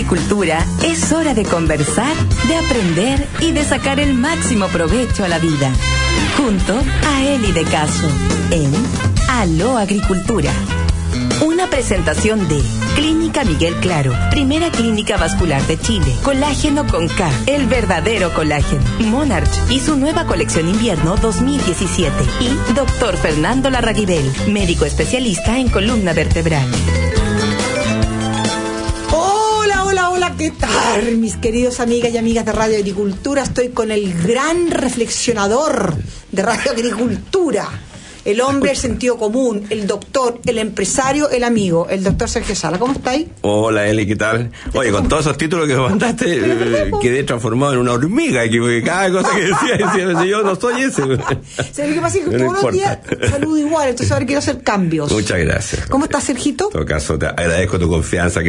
Agricultura es hora de conversar, de aprender y de sacar el máximo provecho a la vida. Junto a Eli de Caso, en Aló Agricultura. Una presentación de Clínica Miguel Claro, primera clínica vascular de Chile. Colágeno con K, el verdadero colágeno. Monarch y su nueva colección invierno 2017. Y Dr. Fernando Larraguibel, médico especialista en columna vertebral. Hola, ¿qué tal, mis queridos amigas y amigas de Radio Agricultura? Estoy con el gran reflexionador de Radio Agricultura, el hombre del sentido común, el doctor, el empresario, el amigo, el doctor Sergio Sala. ¿Cómo estáis? Hola, Eli, ¿qué tal? Oye, con todos esos títulos que me mandaste, quedé transformado en una hormiga, que cada cosa que decía, yo no soy ese. ¿Sabes qué pasa? Que todos los días saludo igual, entonces ahora quiero hacer cambios. Muchas gracias. ¿Cómo estás, Sergito? En todo caso, te agradezco tu confianza,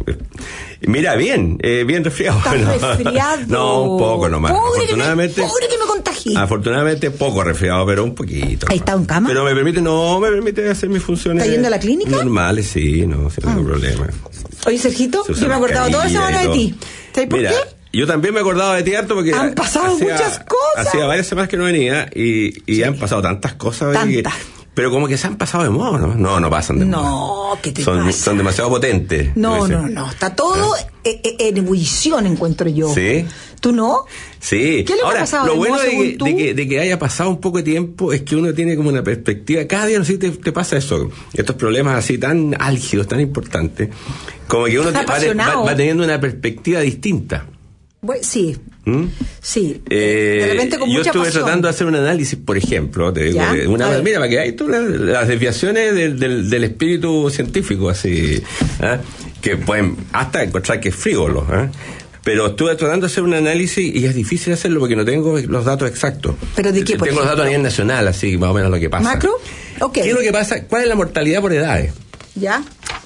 mira, bien resfriado. ¿Estás resfriado? No, un poco nomás. Pobre que me contagié. Afortunadamente, poco resfriado, pero un poquito. ¿Ahí está en cama? Pero me permite hacer mis funciones. ¿Estás yendo a la clínica? Normales, sí, no, sin ningún problema. Oye, Sergito, yo me he acordado toda la semana de ti. ¿Sabes por qué? Yo también me he acordado de ti harto porque han pasado muchas cosas. Hacía varias semanas que no venía y sí, han pasado tantas cosas. Pero como que se han pasado de moda, ¿no? No pasan de moda. No, ¿qué te pasa? Son demasiado potentes. No. Está todo en ebullición, encuentro yo. ¿Sí? ¿Tú no? Sí. ¿Qué le ha pasado? Lo bueno de que haya pasado un poco de tiempo es que uno tiene como una perspectiva. Cada día, no sé si te pasa eso. Estos problemas así tan álgidos, tan importantes. Como que uno va teniendo una perspectiva distinta. Bueno, sí. Sí. De repente con mucha pasión. Yo estuve tratando de hacer un análisis, por ejemplo, te digo, mira, para que hay todas las desviaciones del espíritu científico, así, que pueden hasta encontrar que es frívolo, pero estuve tratando de hacer un análisis y es difícil hacerlo porque no tengo los datos exactos. ¿Pero de qué? Tengo los datos a nivel nacional, así más o menos lo que pasa. ¿Macro? Okay. ¿Qué es lo que pasa? ¿Cuál es la mortalidad por edades? ¿Ya?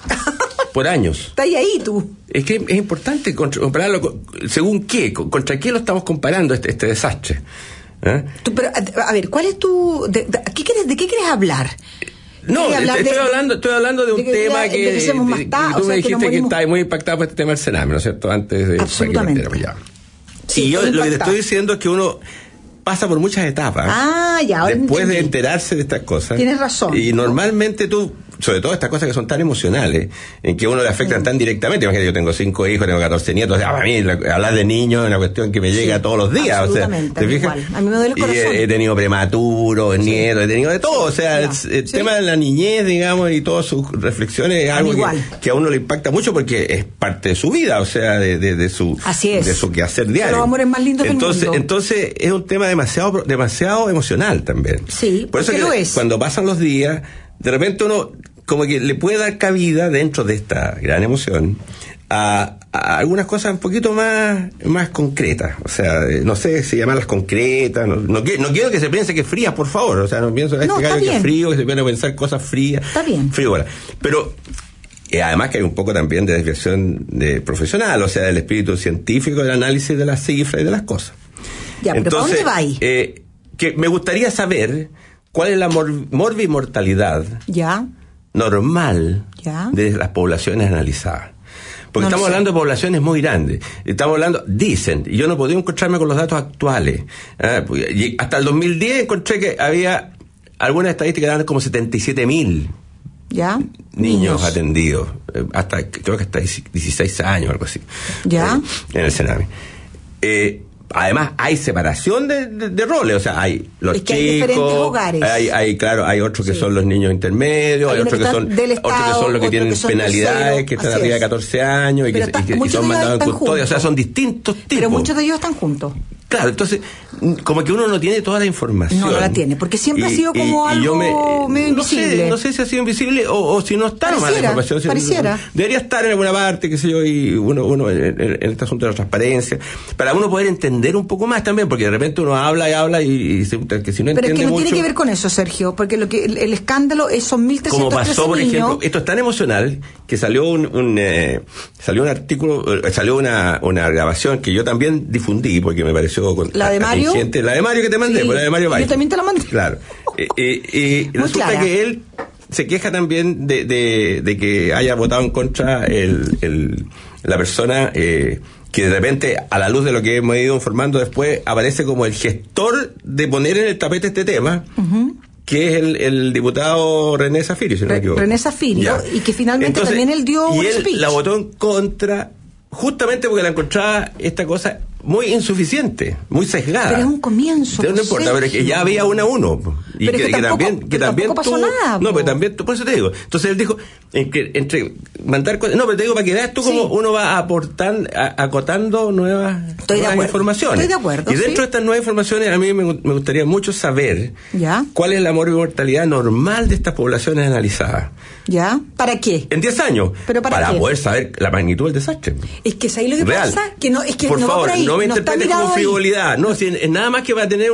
Por años. Está ahí tú. Es que es importante compararlo según qué, contra qué lo estamos comparando este desastre. Pero, a ver, ¿cuál es tu... ¿De qué quieres hablar? No, estoy hablando de un tema que tú me dijiste que estabas muy impactado por este tema del Sename, ¿no es cierto? Antes de... Absolutamente. Sí, y yo lo que te estoy diciendo es que uno pasa por muchas etapas. Después de enterarse de estas cosas. Tienes razón. Y normalmente tú, sobre todo estas cosas que son tan emocionales, en que a uno le afectan tan directamente. Imagínate, yo tengo 5 hijos, tengo 14 nietos. A mí hablar de niños es una cuestión que me llega todos los días. Absolutamente, o sea, ¿te fijas? A mí me duele el corazón. Y he tenido prematuros, nietos, he tenido de todo. O sea, el tema de la niñez, digamos, y todas sus reflexiones es algo que a uno le impacta mucho porque es parte de su vida, o sea, de su quehacer diario. Los amores más lindos del mundo. Entonces es un tema demasiado emocional también. Sí, por eso que lo es. Cuando pasan los días, de repente uno como que le puede dar cabida dentro de esta gran emoción a algunas cosas un poquito más concretas. O sea, no sé si llamarlas concretas. No quiero que se piense que es fría, por favor. O sea, no pienso que es frío, que se pueden pensar cosas frías. Está bien. Frívolas. Pero además que hay un poco también de desviación profesional, o sea, del espíritu científico, del análisis de las cifras y de las cosas. Ya, pero entonces, ¿para dónde vais? Que me gustaría saber cuál es la morbimortalidad normal de las poblaciones analizadas. Porque estamos hablando de poblaciones muy grandes. Dicen, y yo no podía encontrarme con los datos actuales. Hasta el 2010 encontré que había algunas estadísticas que eran como 77.000 niños atendidos. Creo que hasta 16 años, algo así. En el Sename. Además hay separación de roles, o sea, hay los chicos, hay diferentes hogares. Hay otros que son los niños intermedios, hay otros que son los que tienen penalidades, que están arriba de 14 años y que son mandados en custodia, o sea, son distintos tipos. Pero muchos de ellos están juntos. Claro, entonces, como que uno no tiene toda la información. No la tiene, porque siempre ha sido como algo medio invisible. No sé si ha sido invisible o si no está nomás la información. Pareciera. Debería estar en alguna parte, qué sé yo, y uno en este asunto de la transparencia, para uno poder entender un poco más también, porque de repente uno habla y que si no entiende mucho... Pero es que no tiene que ver con eso, Sergio, porque el escándalo son 1.313 como pasó, por niños. ejemplo, esto es tan emocional que salió un artículo, salió una grabación que yo también difundí porque me pareció ¿La de Mario? La de Mario que te mandé, la de Mario Valle. Yo también te la mandé. Claro. Y resulta clara. Que él se queja también de que haya votado en contra la persona que de repente, a la luz de lo que hemos ido informando después, aparece como el gestor de poner en el tapete este tema, que es el diputado René Zafirio, si no me equivoco. René Zafirio, y que finalmente entonces, también él dio un speech. Y él la votó en contra, justamente porque la encontraba esta cosa muy insuficiente, muy sesgada. Pero es un comienzo. No importa, pero es que ya había 1-1. Y pero que también pasó nada. No, pero también, por eso te digo. Entonces él dijo, entre mandar cosas. No, pero te digo, para que veas tú cómo uno va acotando nuevas informaciones. Estoy de acuerdo. Y dentro de estas nuevas informaciones, a mí me gustaría mucho saber cuál es la mortalidad normal de estas poblaciones analizadas. ¿Ya? ¿Para qué? En 10 años. ¿Pero para qué? Poder saber la magnitud del desastre. Es que ahí lo que pasa, que no, es que por no favor, va por ahí. No me interpretes como frivolidad. Ahí. No, si es nada más que va a tener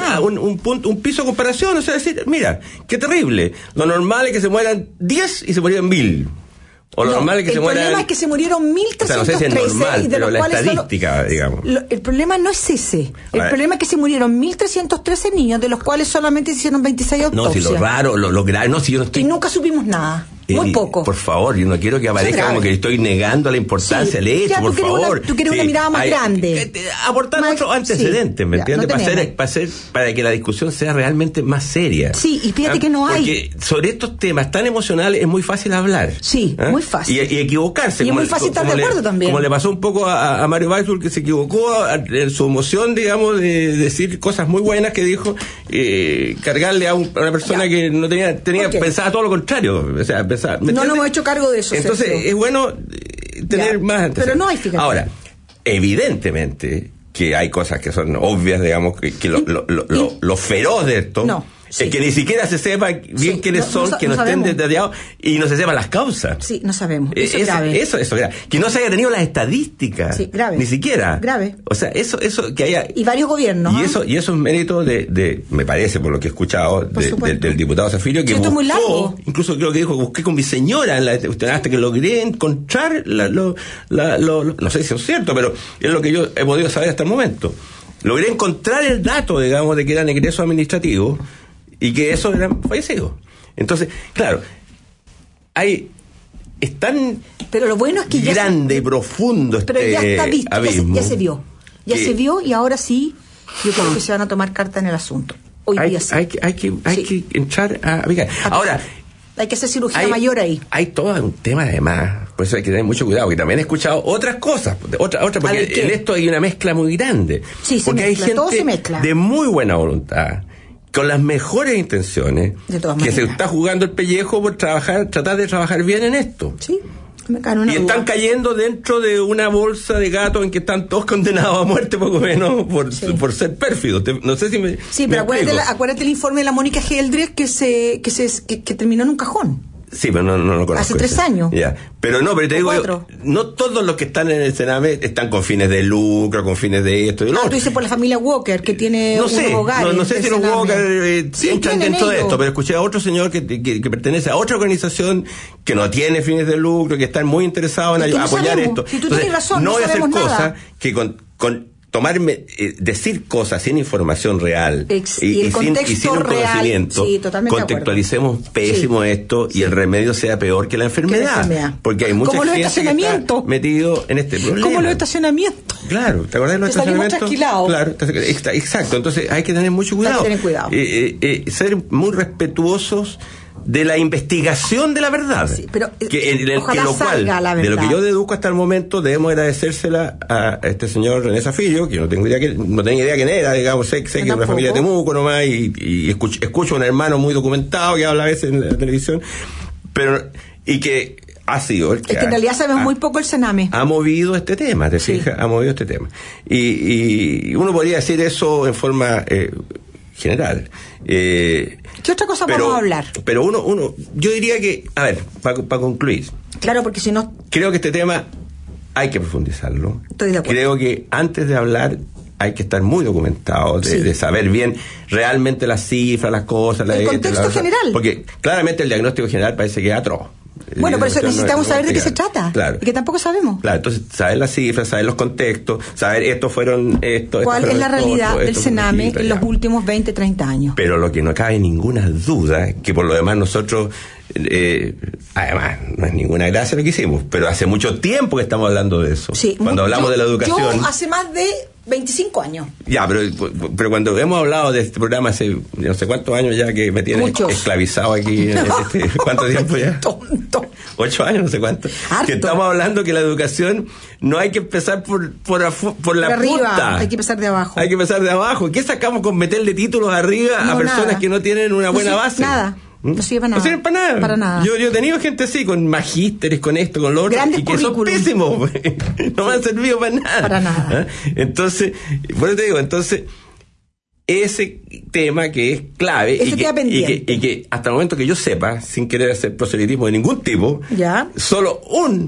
un piso de comparación. O sea, decir, mira, qué terrible. Lo normal es que se mueran 10 y se murieron 1000. O lo normal es que se mueran... El problema es que se murieron 1313. O sea, no sé si es normal, pero la estadística, digamos. El problema no es ese. El problema es que se murieron 1313 niños, de los cuales solamente se hicieron 26 autopsias. No, si lo raro, lo grave, no, si yo no estoy... Y nunca supimos nada. Muy poco. Por favor, yo no quiero que aparezca como que estoy negando la importancia del hecho, por favor. Tú quieres una mirada más grande. Aportar otros antecedentes, ¿me entiendes? Para que la discusión sea realmente más seria. Sí, y fíjate que no hay. Porque sobre estos temas tan emocionales es muy fácil hablar. Sí, muy fácil. Y equivocarse. Y es muy fácil estar de acuerdo también. Como le pasó un poco a Mario Weissbull, que se equivocó en su emoción, digamos, de decir cosas muy buenas que dijo, cargarle a una persona que no tenía pensaba todo lo contrario. O sea, no nos hemos hecho cargo de eso. Entonces, Sergio, es bueno tener más antecedentes. Pero no hay, fíjate. Ahora, evidentemente que hay cosas que son obvias, digamos, que lo feroz de esto es que ni siquiera se sepa bien quiénes son, que no estén detallados y no se sepan las causas. Sí, no sabemos. Eso es grave. Eso es grave. Que no se haya tenido las estadísticas. Sí, grave. Ni siquiera. Grave. O sea, eso que haya... Y varios gobiernos. Y eso es mérito de me parece, por lo que he escuchado, del diputado Zafirio, que buscó, muy largo. incluso creo que dijo, busqué con mi señora hasta que logré encontrar no sé si es cierto, pero es lo que yo he podido saber hasta el momento. Logré encontrar el dato, digamos, de que eran egresos administrativos y que esos eran fallecidos. Entonces, claro, es tan pero lo bueno es que grande y profundo pero ya está visto, abismo, ya se vio. Se vio y ahora sí, yo creo que se van a tomar carta en el asunto. Hoy día sí. Hay que entrar a... Ahora... Hay que hacer cirugía mayor ahí. Hay todo un tema además, por eso hay que tener mucho cuidado, que también he escuchado otras cosas, porque en esto hay una mezcla muy grande. Sí, porque hay gente de muy buena voluntad, con las mejores intenciones, que se está jugando el pellejo por tratar de trabajar bien en esto. Sí. Y están cayendo dentro de una bolsa de gatos en que están todos condenados a muerte, poco menos, por ser pérfidos. No sé si me... Sí, pero acuérdate el informe de la Mónica Geldres que terminó en un cajón. Sí, pero no lo conozco. Hace 3 años. Ya. Pero te digo, no todos los que están en el Sename están con fines de lucro, con fines de esto y lo otro. Tú dices por la familia Walker, que tiene unos hogares. No sé si los Walker entran dentro de esto, pero escuché a otro señor que pertenece a otra organización que no tiene fines de lucro, que están muy interesados en apoyar esto. Si tú tienes razón, no voy a hacer cosas que con decir cosas sin información real y sin un conocimiento, contextualicemos pésimo esto y el remedio sea peor que la enfermedad. Porque hay mucha gente que está metido en este problema. Como los estacionamientos. Claro, ¿te acordás de los estacionamientos? Claro, exacto. Entonces hay que tener mucho cuidado. Ser muy respetuosos de la investigación de la verdad. Sí, pero de lo que yo deduzco hasta el momento, debemos agradecérsela a este señor René Zafirio, que no tenía idea quién era, digamos, sé que es una familia de Temuco nomás, y escucho a un hermano muy documentado que habla a veces en la televisión, y que ha sido el que en realidad sabemos muy poco el Sename. Ha movido este tema, ¿te fijas? Ha movido este tema. Y uno podría decir eso en forma general. ¿Qué otra cosa vamos a hablar? Pero yo diría que, a ver, para concluir. Claro, porque si no... Creo que este tema hay que profundizarlo. Estoy de acuerdo. Creo que antes de hablar hay que estar muy documentado, de saber bien realmente las cifras, las cosas... El contexto general. Porque claramente el diagnóstico general parece que es atroz. Bueno, por eso necesitamos saber de qué se trata. Claro. Y que tampoco sabemos. Claro, entonces saber las cifras, saber los contextos, saber ¿Cuál es la realidad del Sename en los últimos 20, 30 años? Pero lo que no cabe ninguna duda, que por lo demás nosotros, además, no es ninguna gracia lo que hicimos, pero hace mucho tiempo que estamos hablando de eso. Sí, cuando hablamos de la educación. Yo hace más de 25 años. Ya, pero cuando hemos hablado de este programa hace no sé cuántos años ya que me tienen esclavizado aquí, ¿cuánto tiempo ya? Tonto. 8 años, no sé cuánto. Harto. Que estamos hablando que la educación no hay que empezar por la arriba, punta. hay que empezar de abajo. Hay que empezar de abajo. ¿Qué sacamos con meterle títulos arriba a personas nada. Que no tienen una buena base? Nada. No sirve para nada. No sirve para nada. Para nada. Yo he tenido gente así, con magísteres, con esto, con lo otro, grandes y que son pésimos. No me han servido para nada. Para nada. Entonces, bueno, te digo, ese tema que es clave y que hasta el momento que yo sepa, sin querer hacer proselitismo de ningún tipo, ¿ya? Solo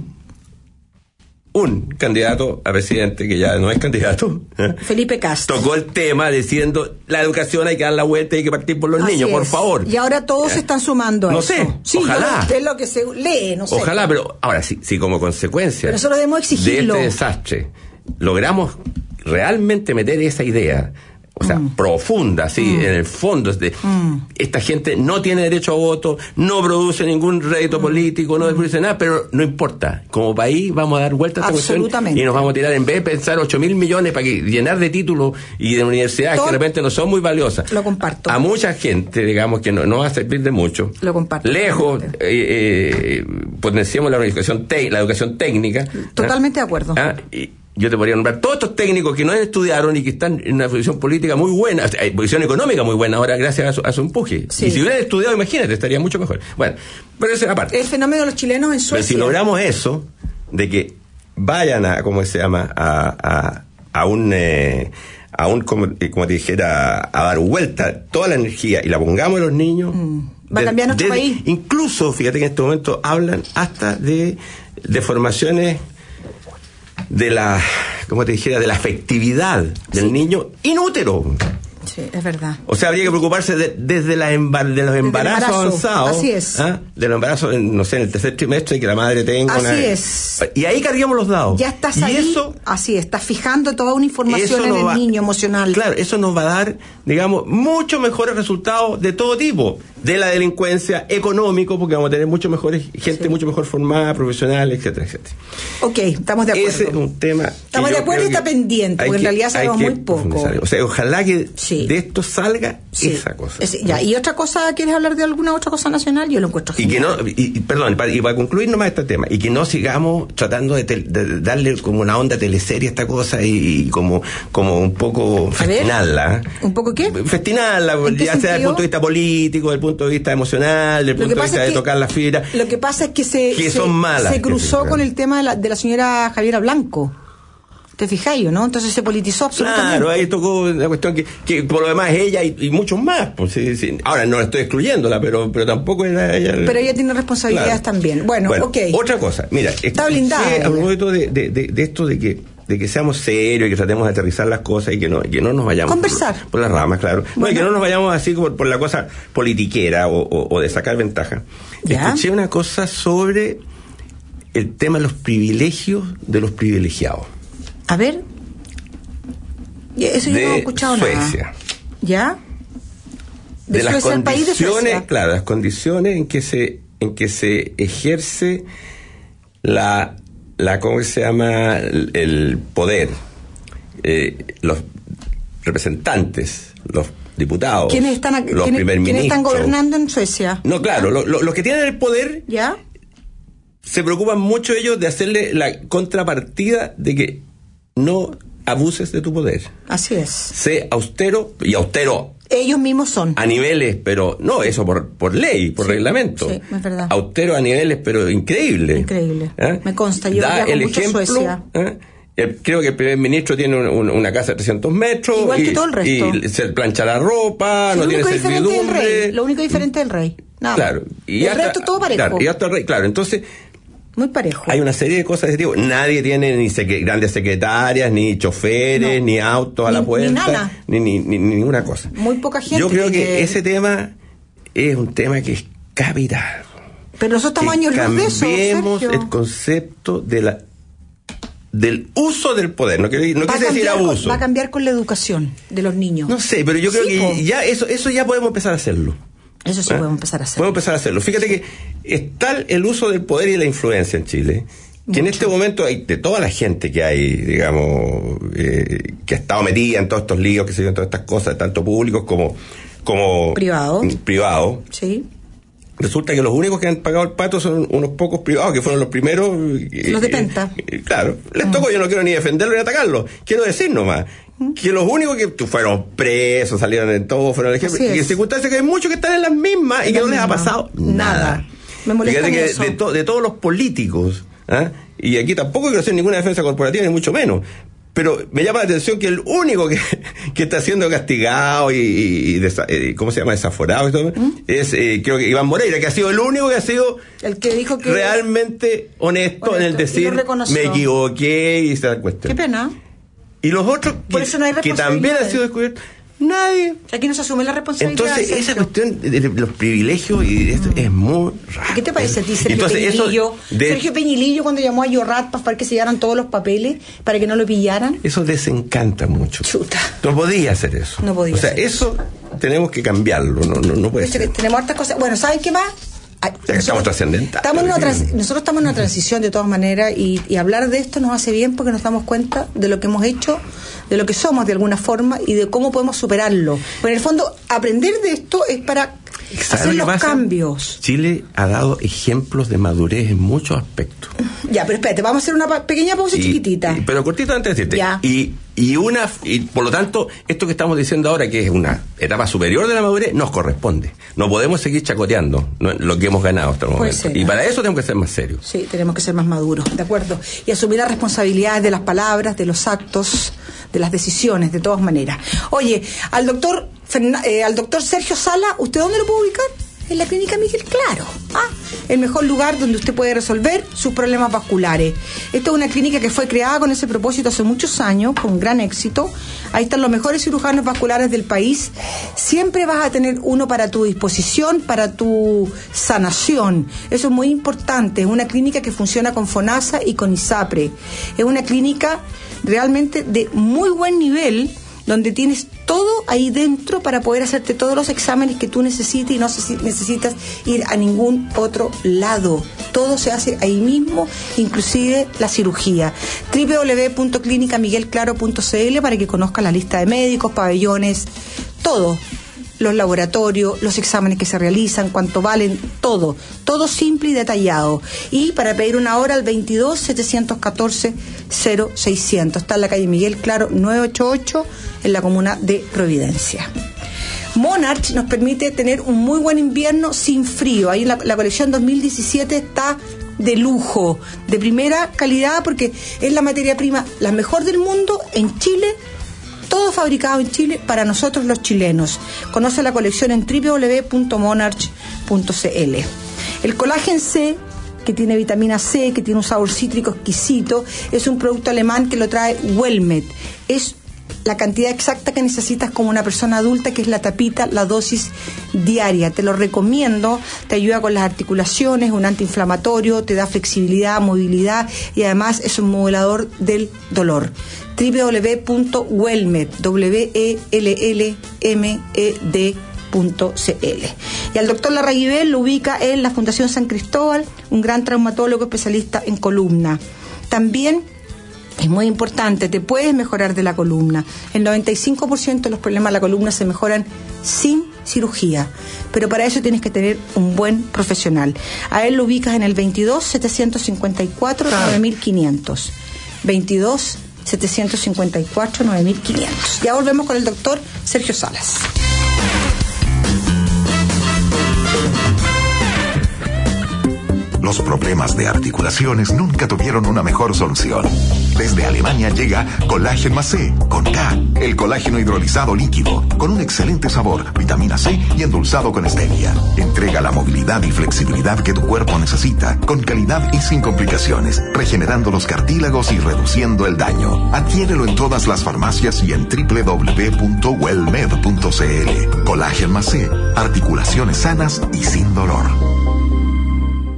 un candidato a presidente, que ya no es candidato, Felipe Castro, tocó el tema diciendo la educación hay que dar la vuelta y hay que partir por los niños, por favor. Y ahora todos se están sumando a eso. No sé, sí, ojalá. Es lo que se lee, no sé. Ojalá, pero ahora sí como consecuencia pero nosotros debemos exigirlo. De este desastre logramos realmente meter esa idea, o sea, profunda, sí, en el fondo, esta gente no tiene derecho a voto, no produce ningún rédito político, no produce nada, pero no importa. Como país vamos a dar vuelta a esta cuestión y nos vamos a tirar, en vez de pensar 8.000 millones para llenar de títulos y de universidades que de repente no son muy valiosas. Lo comparto. A mucha gente, digamos, que no va a servir de mucho. Lo comparto. Lejos, potenciamos la educación técnica. Totalmente de acuerdo. Yo te podría nombrar todos estos técnicos que no estudiaron y que están en una posición política muy buena, posición económica muy buena ahora gracias a su empuje. Sí. Y si hubieran estudiado, imagínate, estaría mucho mejor. Bueno, pero eso es aparte. El fenómeno de los chilenos en Suecia. Pero si logramos eso, de que vayan a, ¿cómo se llama? A un como te dijera, a dar vuelta toda la energía y la pongamos en los niños. Va a cambiar nuestro país. Incluso, fíjate que en este momento hablan hasta de formaciones de la, como te dijera, de la afectividad del niño inútero. Sí, es verdad. O sea, habría que preocuparse desde de los embarazos avanzados. Así es. De los embarazos, no sé, en el tercer trimestre, y que la madre tenga así es. Y ahí cargamos los dados. Ya estás ahí. Eso, así es, estás fijando toda una información en el niño emocional. Claro, eso nos va a dar, digamos, muchos mejores resultados de todo tipo. De la delincuencia, económico, porque vamos a tener mucho mejor formada, profesional, etcétera, etcétera. Ok, estamos de acuerdo. Ese es un tema. Estamos de acuerdo y está pendiente, porque en realidad sabemos muy poco. O sea, ojalá que de esto salga esa cosa. Ya, ¿y otra cosa? ¿Quieres hablar de alguna otra cosa nacional? Yo lo encuentro genial. Perdón, y para concluir nomás este tema, y que no sigamos tratando de darle como una onda teleserie a esta cosa y como un poco festinarla. ¿Un poco qué? Festinarla, ya sea desde el punto de vista político, desde el punto de vista emocional, desde el punto de vista de tocar la fibra. Lo que pasa es que se cruzó con el tema de la señora Javiera Blanco. ¿Te fijáis, no? Entonces se politizó absolutamente. Claro, ahí tocó una cuestión que por lo demás ella y muchos más. Pues, sí. Ahora no la estoy excluyéndola, pero tampoco era ella. Pero ella tiene responsabilidades también. Bueno, ok. Otra cosa, mira, está blindada. A propósito de esto de que seamos serios y que tratemos de aterrizar las cosas y que no nos vayamos conversar por las ramas, claro. Bueno. No, y que no nos vayamos así por la cosa politiquera o de sacar ventaja. ¿Ya? Escuché una cosa sobre el tema de los privilegios de los privilegiados. A ver. Eso yo no he escuchado Suecia. nada. ¿Ya? De las condiciones, claro, las condiciones en que se ejerce la ¿cómo se llama? El poder. Los representantes, los diputados, ¿Quiénes están gobernando en Suecia? No, claro, los que tienen el poder. ¿Ya? Se preocupan mucho ellos de hacerle la contrapartida de que no abuses de tu poder. Así es. Sé austero, y austero ellos mismos son. A niveles, pero no, eso por ley, por reglamento. Sí, es verdad. Austero a niveles, pero increíble. Increíble. Me consta, yo viajo mucho a Suecia. Creo que el primer ministro tiene una casa de 300 metros. Igual que todo el resto. Y se plancha la ropa, no tiene servidumbre. Lo único diferente del rey. Nada. Claro. Y el resto todo parejo. Claro, y hasta el rey, claro. Entonces, muy parejo. Hay una serie de cosas de ese tipo. Nadie tiene ni grandes secretarias, ni choferes, ni autos a la puerta, ni ninguna cosa. Muy poca gente. Yo creo que ese tema es un tema que es capital. Pero nosotros estamos años luz de eso, cambiemos el concepto del uso del poder. No quise decir abuso. Va a cambiar con la educación de los niños. No sé, pero yo creo que ya eso ya podemos empezar a hacerlo. Eso sí podemos empezar a hacerlo. Podemos empezar a hacerlo. Fíjate que está el uso del poder y de la influencia en Chile. Que en este momento hay de toda la gente que hay, digamos, que ha estado metida en todos estos líos, que se en todas estas cosas, tanto públicos como privado. Sí. Resulta que los únicos que han pagado el pato son unos pocos privados, que fueron los primeros. Los de Penta. Claro. Les tocó, yo no quiero ni defenderlo ni atacarlo. Quiero decir nomás que los únicos que fueron presos, salieron en todo, fueron al ejemplo. Y en circunstancias que hay muchos que están en las mismas y que no les ha pasado nada. Me molesta que eso. de todos los políticos, y aquí tampoco quiero hacer ninguna defensa corporativa, ni mucho menos. Pero me llama la atención que el único que está siendo castigado y ¿cómo se llama? Desaforado y todo, es creo que Iván Moreira, que ha sido el único que ha sido el que dijo que realmente honesto en el decir me equivoqué y esa cuestión. Qué pena. Y los otros que también han sido descubiertos, nadie. Aquí no se asume la responsabilidad. Entonces, esa cuestión de los privilegios y esto es muy raro. ¿Qué te parece a ti, Sergio Peñilillo? Sergio Peñilillo, cuando llamó a Llorat para que se llevaran todos los papeles para que no lo pillaran. Eso desencanta mucho. Chuta. No podía hacer eso. No podía. O sea, eso tenemos que cambiarlo. No puede ser. Tenemos hartas cosas. Bueno, ¿sabes qué más? Estamos trascendentales. Nosotros estamos en una transición de todas maneras y hablar de esto nos hace bien porque nos damos cuenta de lo que hemos hecho, de lo que somos de alguna forma y de cómo podemos superarlo. Pero en el fondo, aprender de esto es para hacer los cambios. Chile ha dado ejemplos de madurez en muchos aspectos. Ya, pero espérate, vamos a hacer una pequeña pausa chiquitita. Pero cortita antes de decirte. Ya. Y por lo tanto, esto que estamos diciendo ahora, que es una etapa superior de la madurez, nos corresponde. No podemos seguir chacoteando lo que hemos ganado hasta el momento. Y para eso tenemos que ser más serios. Sí, tenemos que ser más maduros, ¿de acuerdo? Y asumir las responsabilidades de las palabras, de los actos, de las decisiones, de todas maneras. Oye, al doctor Sergio Sala, ¿usted dónde lo puede ubicar? En la Clínica Miguel Claro. El mejor lugar donde usted puede resolver sus problemas vasculares. Esta es una clínica que fue creada con ese propósito hace muchos años, con gran éxito. Ahí están los mejores cirujanos vasculares del país. Siempre vas a tener uno para tu disposición, para tu sanación. Eso es muy importante. Es una clínica que funciona con FONASA y con ISAPRE. Es una clínica realmente de muy buen nivel, donde tienes todo ahí dentro para poder hacerte todos los exámenes que tú necesites y no necesitas ir a ningún otro lado. Todo se hace ahí mismo, inclusive la cirugía. www.clinicamiguelclaro.cl para que conozcas la lista de médicos, pabellones, todo. Los laboratorios, los exámenes que se realizan, cuánto valen, todo simple y detallado. Y para pedir una hora al 22-714-0600. Está en la calle Miguel Claro 988, en la comuna de Providencia. Monarch nos permite tener un muy buen invierno sin frío. Ahí la colección 2017 está de lujo, de primera calidad, porque es la materia prima la mejor del mundo en Chile. Todo fabricado en Chile para nosotros los chilenos. Conoce la colección en www.monarch.cl. El colágeno C, que tiene vitamina C, que tiene un sabor cítrico exquisito, es un producto alemán que lo trae Wellmed. Es la cantidad exacta que necesitas como una persona adulta, que es la tapita, la dosis diaria. Te lo recomiendo, te ayuda con las articulaciones, un antiinflamatorio, te da flexibilidad, movilidad y además es un modulador del dolor. www.wellmed.cl. Y al doctor Larraguibel lo ubica en la Fundación San Cristóbal, un gran traumatólogo especialista en columna. También es muy importante, te puedes mejorar de la columna. El 95% de los problemas de la columna se mejoran sin cirugía, pero para eso tienes que tener un buen profesional. A él lo ubicas en el 22-754-9500. 22-754-9500. Ya volvemos con el doctor Sergio Salas. Los problemas de articulaciones nunca tuvieron una mejor solución. Desde Alemania llega Collagen más C, con K, el colágeno hidrolizado líquido, con un excelente sabor, vitamina C y endulzado con stevia. Entrega la movilidad y flexibilidad que tu cuerpo necesita, con calidad y sin complicaciones, regenerando los cartílagos y reduciendo el daño. Adquiérelo en todas las farmacias y en www.wellmed.cl. Collagen más C, articulaciones sanas y sin dolor.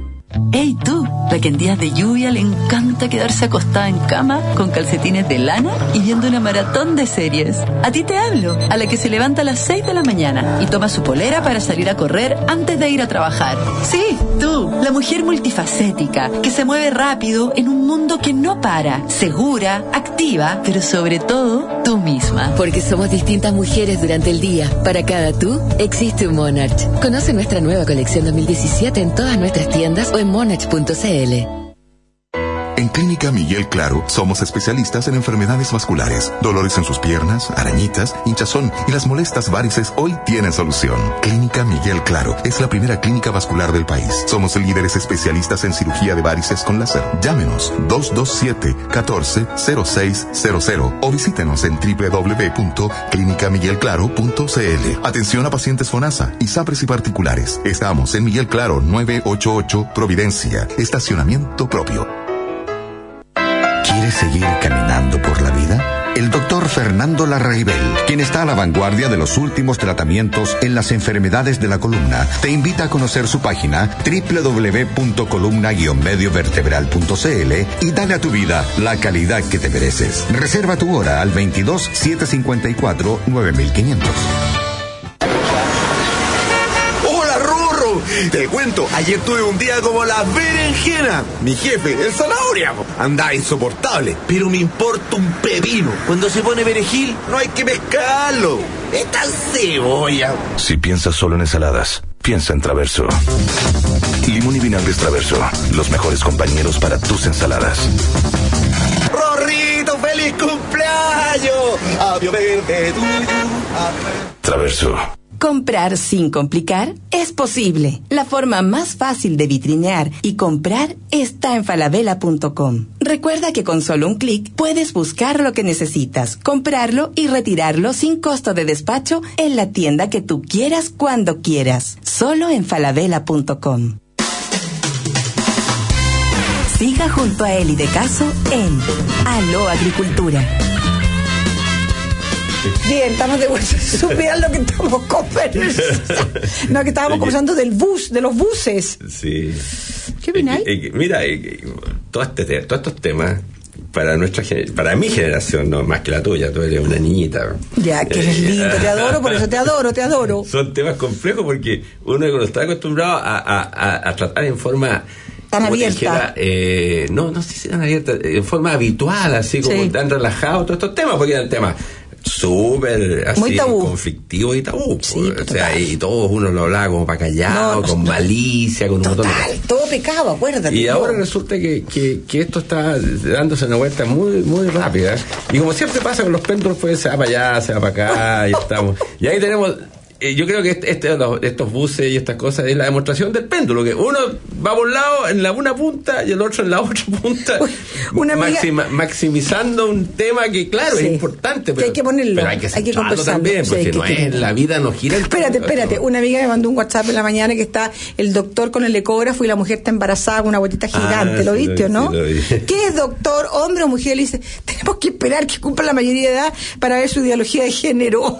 Hey tú, la que en días de lluvia le encanta quedarse acostada en cama con calcetines de lana y viendo una maratón de series. A ti te hablo, a la que se levanta a las 6 de la mañana y toma su polera para salir a correr antes de ir a trabajar. Sí, tú, la mujer multifacética, que se mueve rápido en un mundo que no para, segura, activa, pero sobre todo, tú misma. Porque somos distintas mujeres durante el día. Para cada tú, existe un Monarch. Conoce nuestra nueva colección 2017 en todas nuestras tiendas o en monarch.cl. En Clínica Miguel Claro somos especialistas en enfermedades vasculares, dolores en sus piernas, arañitas, hinchazón y las molestas varices hoy tienen solución. Clínica Miguel Claro es la primera clínica vascular del país. Somos líderes especialistas en cirugía de varices con láser. Llámenos 227-140600 o visítenos en www.clinicamiguelclaro.cl. Atención a pacientes FONASA, ISAPRES y particulares. Estamos en Miguel Claro 988 Providencia. Estacionamiento propio. ¿Quieres seguir caminando por la vida? El doctor Fernando Larraibel, quien está a la vanguardia de los últimos tratamientos en las enfermedades de la columna, te invita a conocer su página www.columna-mediovertebral.cl y dale a tu vida la calidad que te mereces. Reserva tu hora al 22 754 9500. Te cuento, ayer tuve un día como la berenjena. Mi jefe, el zanahoria, andaba insoportable, pero me importa un pepino. Cuando se pone perejil, no hay que pescarlo. Esta cebolla. Si piensas solo en ensaladas, piensa en Traverso. Limón y vinagres Traverso, los mejores compañeros para tus ensaladas. ¡Rorrito, feliz cumpleaños! ¡Apio verde tuyo! Traverso. Comprar sin complicar es posible. La forma más fácil de vitrinear y comprar está en falabella.com. Recuerda que con solo un clic puedes buscar lo que necesitas, comprarlo y retirarlo sin costo de despacho en la tienda que tú quieras cuando quieras. Solo en falabella.com. Siga junto a Eli de Caso en Aló Agricultura. Bien, estamos de vuelta. Supieran lo que estamos conversando. No, que estábamos conversando del bus, de los buses. Sí. ¿Qué opináis? Mira, todos estos temas para mi generación, no más que la tuya, tú eres una niñita. Ya, que eres lindo, te adoro, por eso te adoro. Son temas complejos porque uno no está acostumbrado a tratar en forma tan abierta. No sé si tan abierta, en forma habitual, así como sí, tan relajado, todos estos temas, porque eran temas súper así conflictivo y tabú, sí, o sea, y todos uno lo hablaba como para callado, con malicia, con un montón de cosas. Todo pecado, acuérdate. Y ahora resulta que esto está dándose una vuelta muy muy rápida, y como siempre pasa con los péndulos, pues se va para allá, se va para acá, y estamos, y ahí tenemos. Yo creo que estos buses y estas cosas es la demostración del péndulo, que uno va por un lado en una punta y el otro en la otra punta, maximizando un tema que claro es importante, pero hay que ponerlo, pero hay que también, porque no es, la vida no gira. Espérate, una amiga me mandó un WhatsApp en la mañana que está el doctor con el ecógrafo y la mujer está embarazada con una botita gigante, ¿lo viste o no? Sí, ¿qué es doctor, hombre o mujer? Le dice, tenemos que esperar que cumpla la mayoría de edad para ver su ideología de género.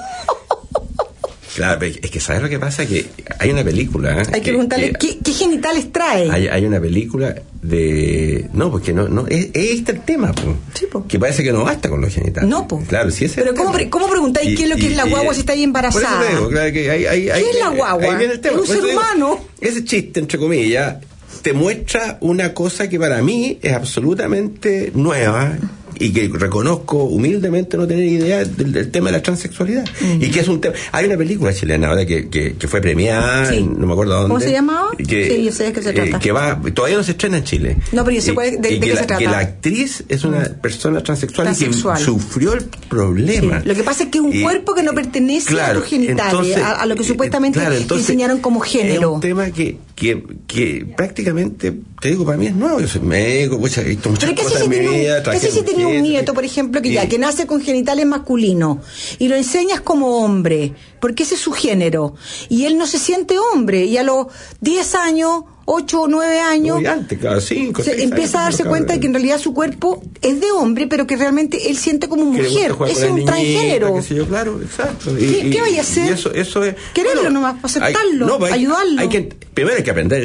Claro, es que ¿sabes lo que pasa? Que hay una película. Hay que preguntarle ¿qué genitales trae. Hay una película de. No, porque no es este el tema, po. Sí, po. Que parece que no basta con los genitales. No, po. Claro, sí es. Pero ¿cómo preguntáis qué es lo que es la guagua si está ahí embarazada? Por eso digo, claro, que ¿qué es la guagua? Ahí viene el tema. Es un ser humano. Ese chiste, entre comillas, te muestra una cosa que para mí es absolutamente nueva. Y que reconozco humildemente no tener idea del tema de la transexualidad. Y que es un tema. Hay una película chilena ahora que fue premiada, sí, no me acuerdo dónde. ¿Cómo se llamaba? Sí, yo sé de qué se trata. Que todavía no se estrena en Chile. No, pero yo sé de qué se trata. Que la actriz es una persona transexual y que sufrió el problema. Sí. Lo que pasa es que es un cuerpo que no pertenece a los genitales, a lo que supuestamente enseñaron como género. Es un tema que prácticamente, te digo, para mí es nuevo. Yo soy médico, he visto muchas cosas en mi vida. Un nieto, por ejemplo, que nace con genitales masculinos y lo enseñas como hombre, porque ese es su género, y él no se siente hombre, y a los 10 años, 8 o 9 años, antes, claro, 5, 6 empieza a darse cuenta de que en realidad su cuerpo es de hombre, pero que realmente él siente como mujer. Ese es un transgénero. Claro, exacto. ¿Qué vaya a hacer? Eso es. Quererlo nomás, aceptarlo, ayudarlo. Primero hay que aprender el tema.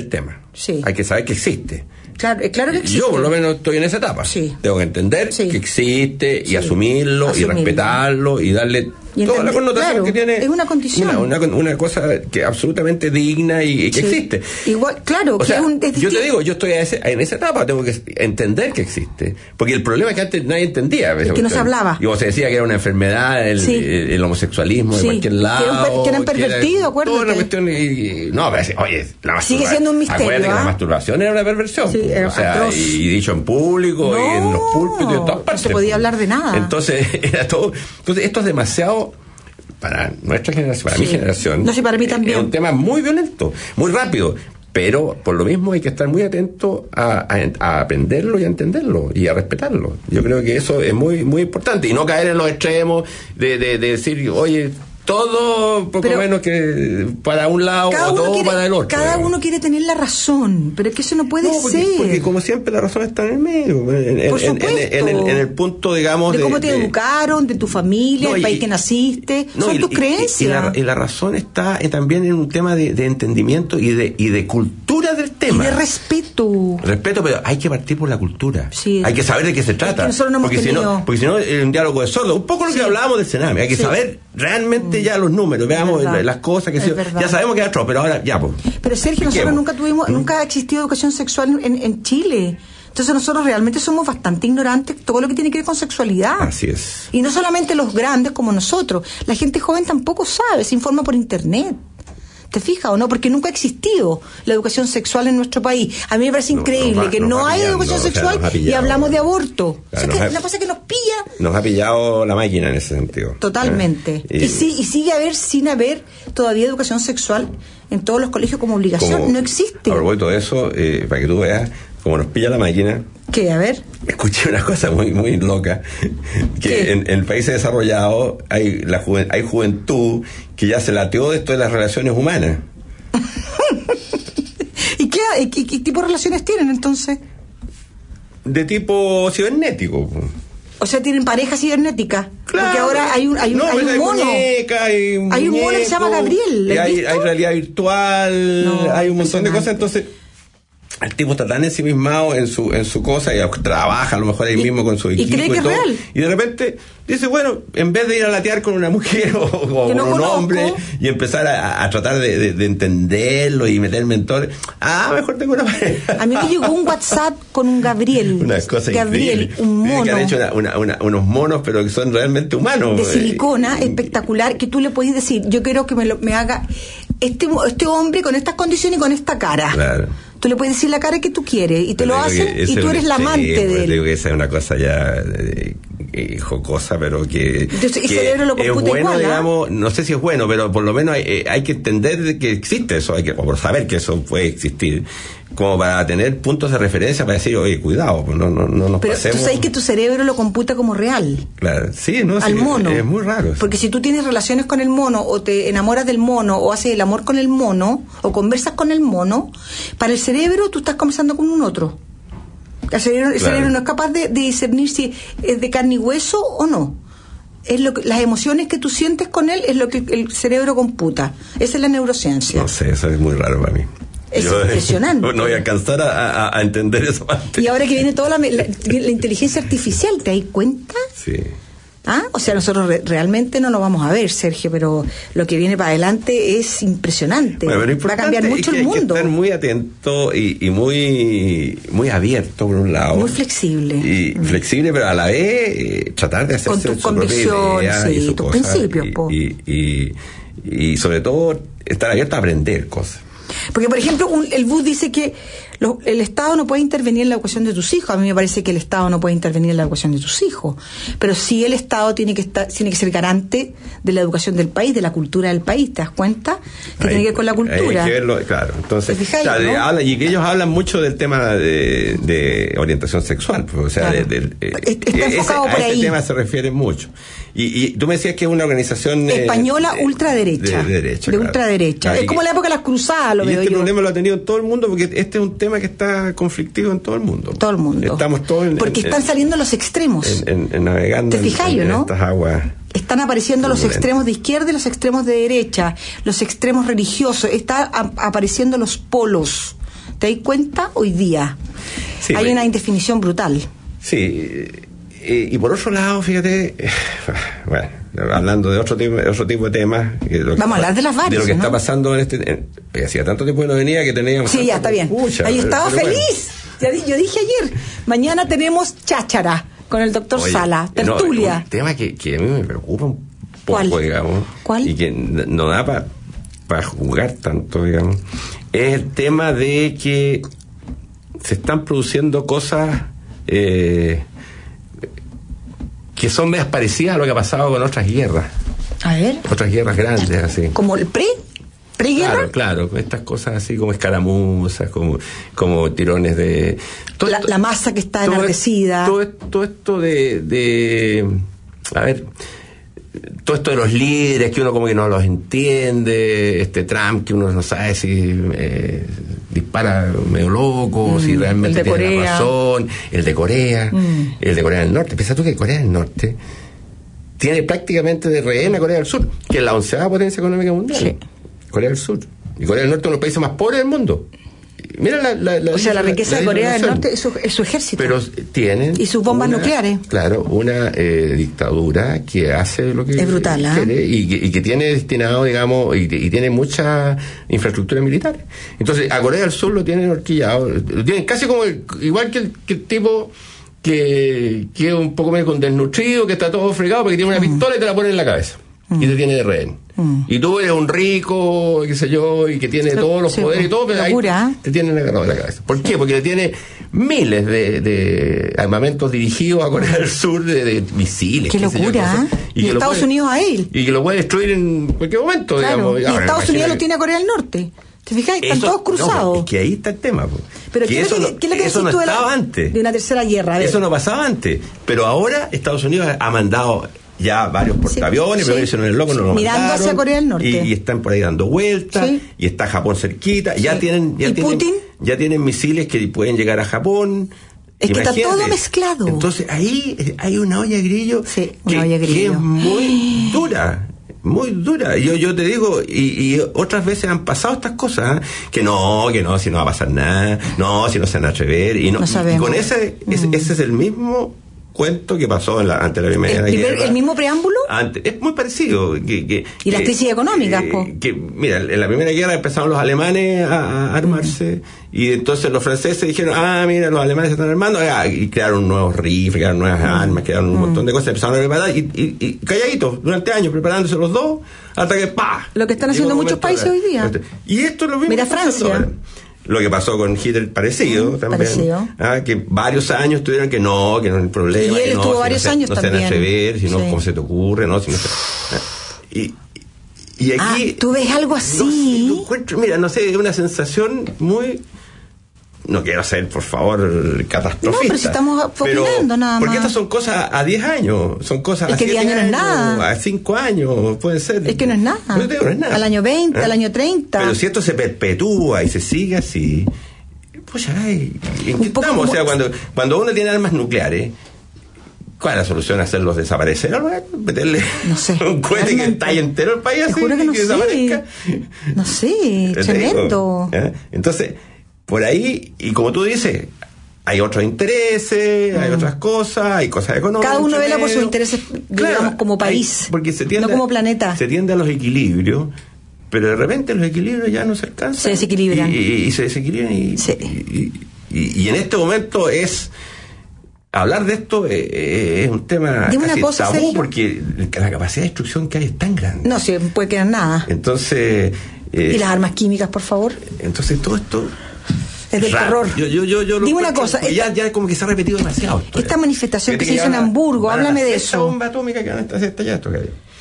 Sí. Hay que saber que existe. Claro que existe. Yo por lo menos estoy en esa etapa. Sí. Tengo que entender que existe y asumirlo y respetarlo y darle toda la connotación que tiene. Es una condición. Una cosa que absolutamente digna y que existe. Igual, claro, o sea, yo te digo, yo estoy en esa etapa, tengo que entender que existe. Porque el problema es que antes nadie entendía. Es que no se hablaba. Y se decía que era una enfermedad el homosexualismo de cualquier lado. Que eran pervertidos, acuérdate. Toda una cuestión. No, pero oye, sigue siendo un misterio. Acuérdate que la masturbación era una perversión. Sí, o sea, atroz. Y dicho en público y en los púlpitos y en todas partes. No se podía hablar de nada. Entonces, era todo. Entonces, esto es demasiado. Para nuestra generación, para mi generación, no sé, para mí también. Es un tema muy violento, muy rápido, pero por lo mismo hay que estar muy atento a aprenderlo y a entenderlo y a respetarlo. Yo creo que eso es muy muy importante y no caer en los extremos de decir, oye, todo poco menos que para un lado o todo para el otro. Cada uno quiere tener la razón, pero es que eso no puede ser. Porque como siempre la razón está en el medio, Por supuesto. En el punto, digamos, de cómo te educaron, de tu familia, el país que naciste, son tus creencias. Y la razón está también en un tema de entendimiento y de cultura del tema. Y de respeto. Respeto, pero hay que partir por la cultura. Sí. Hay que saber de qué se trata. Es que nosotros no hemos tenido. Porque si no, es un diálogo de sordo. Un poco lo que hablábamos del Sename. Hay que saber realmente ya los números, veamos las cosas que ya sabemos que es atroz, pero ahora ya pues. Pero Sergio, nosotros nunca ha existido educación sexual en Chile. Entonces nosotros realmente somos bastante ignorantes todo lo que tiene que ver con sexualidad. Así es. Y no solamente los grandes como nosotros, la gente joven tampoco sabe, se informa por internet. ¿Te fijas o no? Porque nunca ha existido la educación sexual en nuestro país. A mí me parece increíble que no hay educación sexual y hablamos de aborto. Claro, una cosa que nos pilla. Nos ha pillado la máquina en ese sentido. Totalmente. Y sigue sin haber todavía educación sexual en todos los colegios como obligación. No existe. A propósito de eso, para que tú veas, como nos pilla la máquina. ¿Qué? A ver. Escuché una cosa muy muy loca, que en países desarrollados hay juventud que ya se lateó de esto de las relaciones humanas. ¿Y qué tipo de relaciones tienen entonces? De tipo cibernético. O sea, tienen pareja cibernética. Claro. Porque ahora hay un mono. Hay un mono que se llama Gabriel. Hay realidad virtual, hay un montón de cosas, entonces el tipo está tan ensimismado en su cosa y trabaja a lo mejor ahí mismo con su equipo y cree que todo, es real. Y de repente dice, bueno, en vez de ir a latear con una mujer o con un hombre y empezar a tratar de entenderlo y meterme en todo, mejor tengo una pareja. A mí me llegó un WhatsApp con un Gabriel. Una cosa Gabriel, increíble. un mono. Que han hecho unos monos, pero que son realmente humanos. De silicona, espectacular, que tú le puedes decir, yo quiero que me haga este hombre con estas condiciones y con esta cara. Claro. Tú le puedes decir la cara que tú quieres y te lo hacen y tú eres la amante de él. Digo que esa es una cosa ya jocosa, pero que entonces, el cerebro lo computa es bueno, igual, digamos, no sé si es bueno, pero por lo menos hay que entender que existe eso, o por saber que eso puede existir, como para tener puntos de referencia para decir, oye, cuidado, pues no nos pero pasemos. Tú sabes que tu cerebro lo computa como real. Claro, sí, no, al mono. Es muy raro. Porque si tú tienes relaciones con el mono, o te enamoras del mono, o haces el amor con el mono, o conversas con el mono, para el cerebro tú estás conversando con un otro. El cerebro no es capaz de discernir si es de carne y hueso o no. Es las emociones que tú sientes con él es lo que el cerebro computa. Esa es la neurociencia. No sé, eso es muy raro para mí. Es impresionante. No voy a alcanzar a entender eso antes. Y ahora que viene toda la inteligencia artificial, ¿te das cuenta? Sí. O sea, nosotros realmente no lo vamos a ver, Sergio, pero lo que viene para adelante es impresionante. Bueno, va a cambiar mucho el mundo. Hay que estar muy atento y muy abierto, por un lado. Muy flexible. Flexible, pero a la vez tratar de hacerse con tus convicciones y tus principios. Y sobre todo estar abierto a aprender cosas. Porque, por ejemplo, el BUS dice que el Estado no puede intervenir en la educación de tus hijos. A mí me parece que el Estado no puede intervenir en la educación de tus hijos. Pero sí el Estado tiene que ser garante de la educación del país, de la cultura del país. ¿Te das cuenta? Que tiene que ver con la cultura. Hay que verlo, claro. Entonces, fijáis, ¿no? Y que ellos hablan mucho del tema de orientación sexual. Pues, o sea, claro. Está enfocado por ahí. A ese tema se refiere mucho. Y tú me decías que es una organización española ultraderecha. De derecha. De ultraderecha. Claro. Es como la época de las cruzadas, lo veo yo. Este problema lo ha tenido todo el mundo porque este es un tema que está conflictivo en todo el mundo. Todo el mundo. Estamos todos porque están saliendo los extremos. Navegando ¿te fijáis, en no? estas aguas. Están apareciendo los extremos de izquierda y los extremos de derecha, los extremos religiosos. Están apareciendo los polos. ¿Te das cuenta? Hoy día sí, hay una indefinición brutal. Sí, y por otro lado, fíjate, bueno, hablando de otro tipo de temas. Vamos a hablar de las varias. De lo que está pasando hacía tanto tiempo que no venía que teníamos. Sí, ya está bien. Ahí estaba feliz. Bueno. Yo dije ayer, mañana tenemos cháchara con el doctor Sala, tertulia. Un tema que a mí me preocupa un poco, ¿Cuál? digamos. ¿Cuál? Y que no da para jugar tanto, digamos. Es el tema de que se están produciendo cosas que son medias parecidas a lo que ha pasado con otras guerras. A ver. Otras guerras grandes, así. ¿Como el pre-guerra? Claro, estas cosas así como escaramuzas, como tirones de... La masa que está enardecida. Todo esto de a ver, todo esto de los líderes que uno como que no los entiende, Trump que uno no sabe si dispara medio loco, si realmente tiene la razón, el de Corea del Norte. Piensa tú que Corea del Norte tiene prácticamente de rehén a Corea del Sur, que es la 11ª potencia económica mundial. Sí. Corea del Sur. Y Corea del Norte es uno de los países más pobres del mundo. Mira la riqueza de Corea del Norte es su ejército. Pero tienen... Y sus bombas nucleares. Claro, una dictadura que hace lo que es brutal, quiere y que tiene destinado, digamos, y tiene mucha infraestructura militar. Entonces, a Corea del Sur lo tienen horquillado, lo tienen casi como igual que el tipo que es un poco medio desnutrido, que está todo fregado porque tiene una pistola y te la pone en la cabeza. Y te tiene de rehén. Y tú eres un rico, qué sé yo, y que tiene todos los poderes y todo, pero ahí te tienen agarrado de la cabeza. ¿Por qué? Porque le tiene miles de armamentos dirigidos a Corea del Sur, de misiles. ¡Qué locura! Y Estados Unidos a él. Y que lo puede destruir en cualquier momento, claro. digamos. Y Estados Unidos lo tiene a Corea del Norte. ¿Te fijas? Están todos cruzados. No, es que ahí está el tema. Pero ¿qué es lo que eso no estaba antes. De una tercera guerra? Eso no pasaba antes. Pero ahora Estados Unidos ha mandado ya varios portaaviones, pero hicieron el loco, no lo mirando mandaron, hacia Corea del Norte. Y están por ahí dando vueltas, y está Japón cerquita, ya tienen misiles que pueden llegar a Japón. Es que está todo mezclado. Entonces ahí hay una olla de grillo, que es muy dura. Muy dura. Yo te digo, y otras veces han pasado estas cosas, que no, si no va a pasar nada, no, si no se van a atrever, y no sabemos. Y con ese es el mismo cuento que pasó ante la Primera Guerra. ¿El mismo preámbulo? Es muy parecido. ¿Y las crisis económicas? Mira, en la Primera Guerra empezaron los alemanes a armarse, y entonces los franceses dijeron, mira, los alemanes se están armando, y crearon nuevos rifles, crearon nuevas armas, crearon un montón de cosas, empezaron a preparar, y calladitos, durante años, preparándose los dos, hasta que ¡pah! Lo que están haciendo muchos países hoy día. Y esto es lo mismo. Mira Francia. Lo que pasó con Hitler parecido también. Que varios años tuvieron que no hay problema. Y él estuvo varios años también. No se van a atrever, si no, ¿cómo se te ocurre? ¿No? Si no y aquí... ¿tú ves algo así? Mira, no sé, es una sensación muy... No quiero ser, por favor, catastrofista. No, pero si estamos opinando nada más. Porque estas son cosas a 10 años, son cosas a 7 años. No es nada. A 5 años, puede ser. Es que no es nada. No es nada. Al año 20, al año 30. Pero si esto se perpetúa y se sigue así, pues ya, ¿en qué estamos? O sea, cuando uno tiene armas nucleares, ¿cuál es la solución? ¿Hacerlos desaparecer? ¿Meterle un cohete que estalle entero el país así? Que desaparezca. No sé, tremendo. Entonces... Por ahí, y como tú dices, hay otros intereses, hay otras cosas, hay cosas económicas. Cada uno vela por sus intereses, digamos, como país, porque no como planeta. Se tiende a los equilibrios, pero de repente los equilibrios ya no se alcanzan. Se desequilibran. Y se desequilibran. Y en este momento hablar de esto es un tema casi tabú, porque la capacidad de destrucción que hay es tan grande. No se puede quedar nada. Entonces... ¿Y las armas químicas, por favor? Entonces todo esto... Es del terror. Dime una cosa. Ya como que se ha repetido demasiado. Esta manifestación que se hizo en Hamburgo, háblame de eso. Esta bomba atómica que van a estallar esto,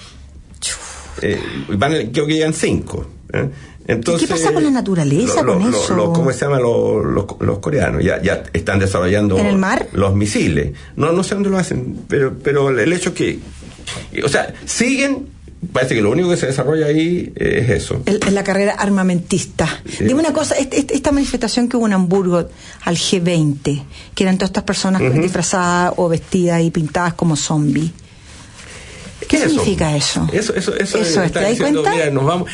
creo que llegan 5. Entonces, ¿qué pasa con la naturaleza con eso? ¿Cómo se llaman los coreanos? Ya están desarrollando... ¿En el mar? Los misiles. No sé dónde lo hacen, pero el hecho que... O sea, siguen... Parece que lo único que se desarrolla ahí es eso. La carrera armamentista. Dime una cosa, esta manifestación que hubo en Hamburgo al G20, que eran todas estas personas disfrazadas o vestidas y pintadas como zombies. ¿Qué significa eso? Eso ¿te das cuenta? Mira, nos vamos...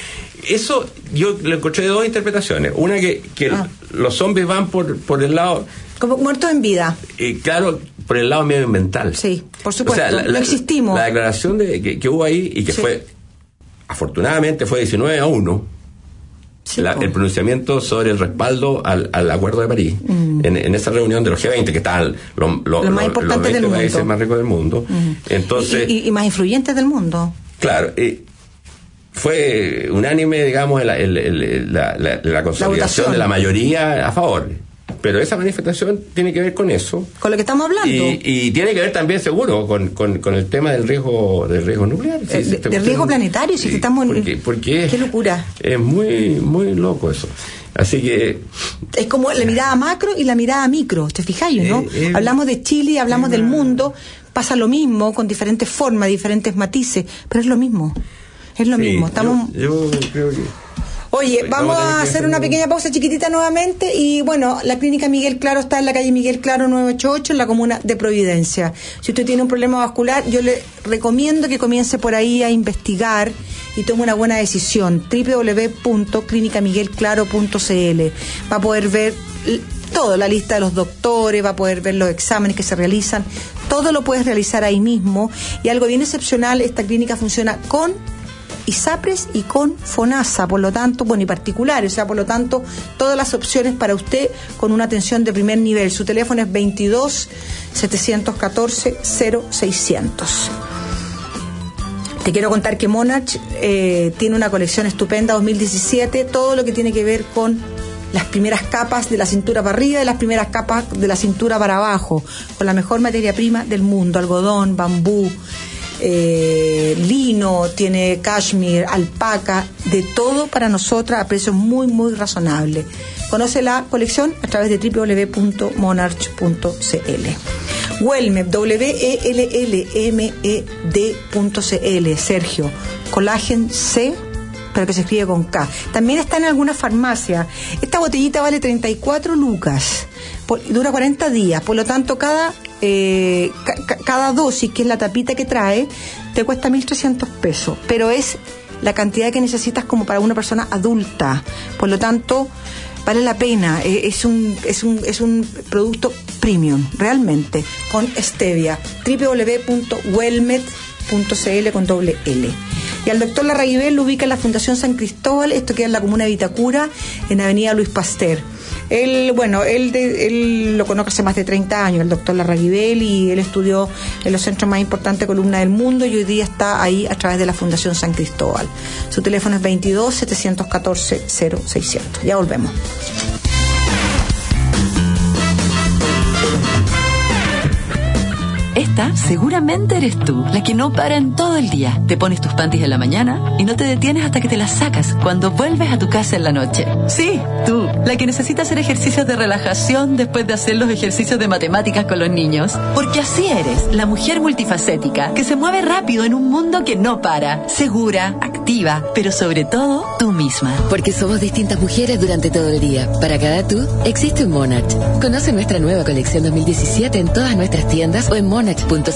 eso yo le encontré dos interpretaciones. Una que los zombies van por el lado... Como muertos en vida. Claro, por el lado medioambiental. Sí, por supuesto, o sea, no existimos. La declaración que hubo ahí y que fue, afortunadamente, fue 19-1. Sí, el pronunciamiento sobre el respaldo al Acuerdo de París en esa reunión de los G20, que estaban los más importantes del mundo, países más ricos del mundo. Entonces, y más influyentes del mundo. Claro, fue unánime, digamos, la consolidación de la mayoría a favor. Pero esa manifestación tiene que ver con eso. Con lo que estamos hablando. Y tiene que ver también, seguro, con el tema del riesgo nuclear. Del riesgo planetario, si estamos... Porque qué locura. Es muy, muy loco eso. Así que... Es como la mirada macro y la mirada micro, ¿te fijáis, no? Hablamos de Chile, hablamos del mundo, pasa lo mismo, con diferentes formas, diferentes matices, pero es lo mismo. Es lo mismo. Estamos... Yo creo que... Oye, vamos a hacer una pequeña pausa chiquitita nuevamente y bueno, la clínica Miguel Claro está en la calle Miguel Claro 988 en la comuna de Providencia. Si usted tiene un problema vascular, yo le recomiendo que comience por ahí a investigar y tome una buena decisión. www.clinicamiguelclaro.cl. Va a poder ver toda la lista de los doctores, va a poder ver los exámenes que se realizan, todo lo puedes realizar ahí mismo. Y algo bien excepcional, esta clínica funciona con ISAPRES y con FONASA, por lo tanto, y particulares, o sea, por lo tanto, todas las opciones para usted con una atención de primer nivel. Su teléfono es 22-714-0600. Te quiero contar que Monarch tiene una colección estupenda 2017, todo lo que tiene que ver con las primeras capas de la cintura para arriba y las primeras capas de la cintura para abajo, con la mejor materia prima del mundo, algodón, bambú, lino, tiene cashmere, alpaca, de todo para nosotras a precios muy, muy razonables. Conoce la colección a través de www.monarch.cl. Wellmed, WELLMED.cl. Sergio, Colágen C, pero que se escribe con K. También está en algunas farmacias. Esta botellita vale 34 lucas, dura 40 días, por lo tanto cada dosis, que es la tapita que trae, te cuesta 1.300 pesos, pero es la cantidad que necesitas como para una persona adulta, por lo tanto vale la pena. Es un producto premium, realmente, con stevia. www.wellmed.cl con doble L. Y al doctor Larraguibel lo ubica en la Fundación San Cristóbal, esto queda en la comuna de Vitacura, en Avenida Luis Pasteur. Él lo conoce hace más de 30 años, el doctor Larraguibel, y él estudió en los centros más importantes de columna del mundo y hoy día está ahí a través de la Fundación San Cristóbal. Su teléfono es 22-714-0600. Ya volvemos. Esta seguramente eres tú, la que no para en todo el día. Te pones tus panties en la mañana y no te detienes hasta que te las sacas cuando vuelves a tu casa en la noche. Sí, tú, la que necesita hacer ejercicios de relajación después de hacer los ejercicios de matemáticas con los niños. Porque así eres, la mujer multifacética que se mueve rápido en un mundo que no para. Segura, activa, pero sobre todo tú misma. Porque somos distintas mujeres durante todo el día. Para cada tú, existe un Monarch. Conoce nuestra nueva colección 2017 en todas nuestras tiendas o en monarch.cl.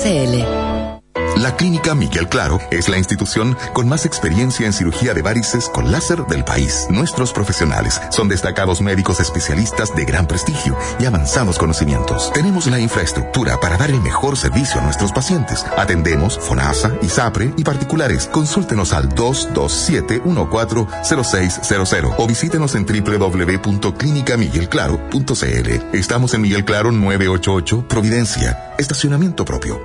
La Clínica Miguel Claro es la institución con más experiencia en cirugía de varices con láser del país. Nuestros profesionales son destacados médicos especialistas de gran prestigio y avanzados conocimientos. Tenemos la infraestructura para dar el mejor servicio a nuestros pacientes. Atendemos FONASA, ISAPRE y particulares. Consúltenos al 227-140600 o visítenos en www.clinicamiguelclaro.cl. Estamos en Miguel Claro 988, Providencia. Estacionamiento propio.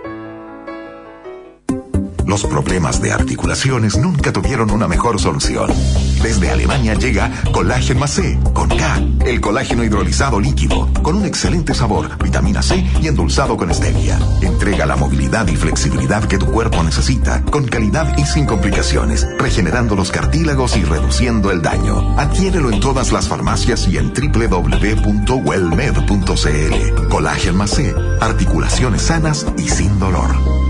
Los problemas de articulaciones nunca tuvieron una mejor solución. Desde Alemania llega Colágen más C, con K, el colágeno hidrolizado líquido, con un excelente sabor, vitamina C y endulzado con stevia. Entrega la movilidad y flexibilidad que tu cuerpo necesita, con calidad y sin complicaciones, regenerando los cartílagos y reduciendo el daño. Adquiérelo en todas las farmacias y en www.wellmed.cl. Colágen más C, articulaciones sanas y sin dolor.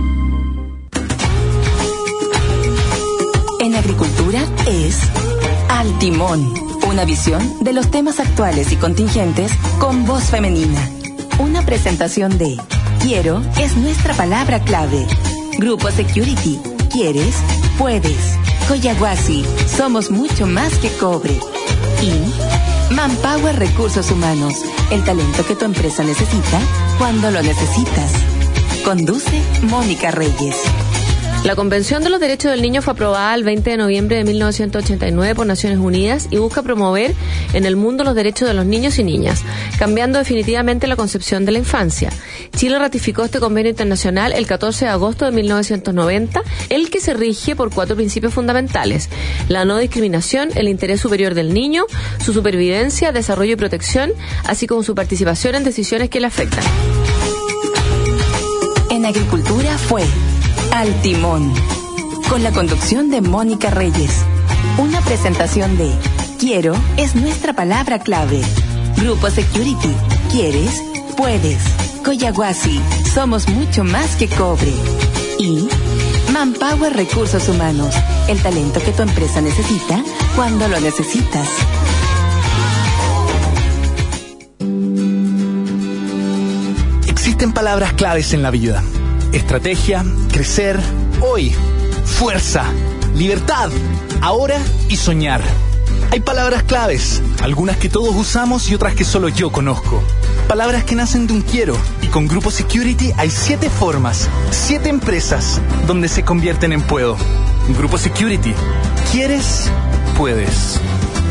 En agricultura es Al Timón, una visión de los temas actuales y contingentes con voz femenina. Una presentación de Quiero es nuestra palabra clave. Grupo Security. ¿Quieres? Puedes. Coyahuasi, somos mucho más que cobre. Y Manpower Recursos Humanos, el talento que tu empresa necesita cuando lo necesitas. Conduce Mónica Reyes. La Convención de los Derechos del Niño fue aprobada el 20 de noviembre de 1989 por Naciones Unidas y busca promover en el mundo los derechos de los niños y niñas, cambiando definitivamente la concepción de la infancia. Chile ratificó este convenio internacional el 14 de agosto de 1990, el que se rige por 4 principios fundamentales: la no discriminación, el interés superior del niño, su supervivencia, desarrollo y protección, así como su participación en decisiones que le afectan. En agricultura fue Al Timón, con la conducción de Mónica Reyes. Una presentación de Quiero es nuestra palabra clave. Grupo Security, ¿quieres? Puedes. Coyahuasi, somos mucho más que cobre. Y Manpower Recursos Humanos, el talento que tu empresa necesita cuando lo necesitas. Existen palabras claves en la vida: estrategia, crecer, hoy, fuerza, libertad, ahora y soñar. Hay palabras claves, algunas que todos usamos y otras que solo yo conozco. Palabras que nacen de un quiero, y con Grupo Security hay 7 formas, 7 empresas donde se convierten en puedo. Grupo Security, ¿quieres? Puedes.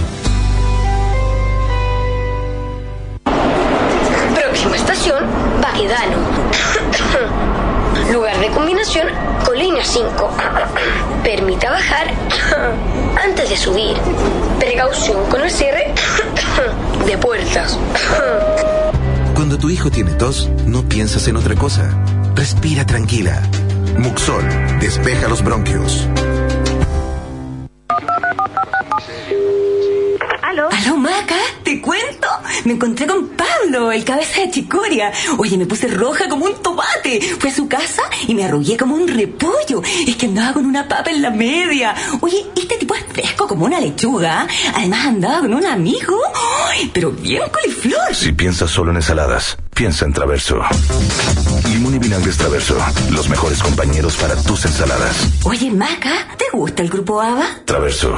Próxima estación, Baquedano. Lugar de combinación con línea 5. Permita bajar antes de subir. Precaución con el cierre de puertas. Cuando tu hijo tiene tos, no piensas en otra cosa. Respira tranquila. Muxol, despeja los bronquios. ¿Aló, Maca? ¿Te cuento? Me encontré con Pablo, el cabeza de chicoria. Oye, me puse roja como un tomate. Fui a su casa y me arrugué como un repollo. Es que andaba con una papa en la media. Oye, este tipo es fresco como una lechuga. Además andaba con un amigo. ¡Ay, pero bien coliflor! Si piensas solo en ensaladas, piensa en Traverso. Limón y vinagre Traverso, los mejores compañeros para tus ensaladas. Oye, Maca, ¿te gusta el grupo ABBA? Traverso.